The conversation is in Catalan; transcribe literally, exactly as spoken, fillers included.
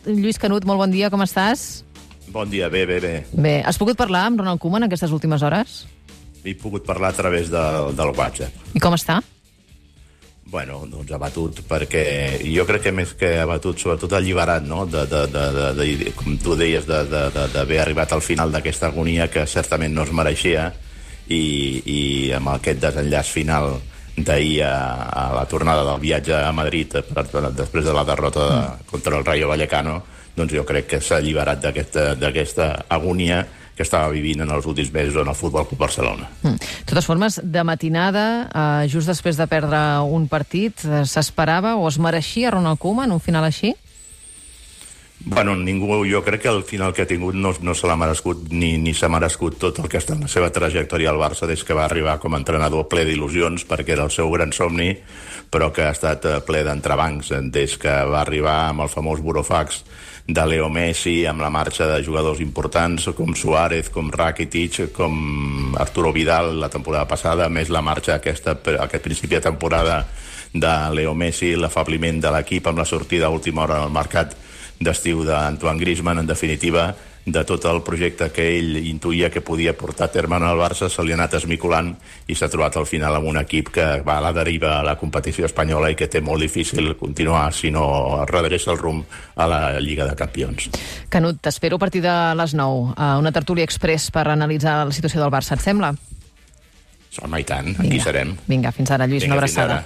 Lluís Canut, molt bon dia, com estàs? Bon dia, bé, bé, bé. Bé, has pogut parlar amb Ronald Koeman aquestes últimes hores? He pogut parlar a través de, del WhatsApp. I com està? Bueno, doncs abatut, perquè jo crec que més que abatut, sobretot alliberat, no?, de, de, de, de, de, com tu deies, d'haver arribat al final d'aquesta agonia que certament no es mereixia, i, i amb aquest desenllaç final d'ahir a, a la tornada del viatge a Madrid per, per, després de la derrota de, contra el Rayo Vallecano, doncs jo crec que s'ha alliberat d'aquesta agonia que estava vivint en els últims mesos en el Futbol Club Barcelona. Mm. De totes formes, de matinada, eh, just després de perdre un partit, eh, s'esperava o es mereixia Ronald Koeman un final així? Bueno, ningú, jo crec que el final que ha tingut no, no se l'ha merescut ni, ni s'ha merescut tot el que està en la seva trajectòria al Barça des que va arribar com a entrenador ple d'il·lusions, perquè era el seu gran somni, però que ha estat ple d'entrebancs des que va arribar amb el famós burofax de Leo Messi, amb la marxa de jugadors importants com Suárez, com Rakitic, com Arturo Vidal la temporada passada, més la marxa aquesta, aquest principi de temporada de Leo Messi, l'afabliment de l'equip amb la sortida a última hora del mercat d'estiu d'Antoine Griezmann. En definitiva, de tot el projecte que ell intuïa que podia portar a terme en el Barça, se li ha anat esmicolant i s'ha trobat al final amb un equip que va a la deriva a la competició espanyola i que té molt difícil continuar si no redreça el rumb a la Lliga de Campions. Canut, t'espero a partir de les nou a una tertúlia express per analitzar la situació del Barça, et sembla? Home, i tant, aquí serem. Vinga, fins ara, Lluís, Vinga, una abraçada.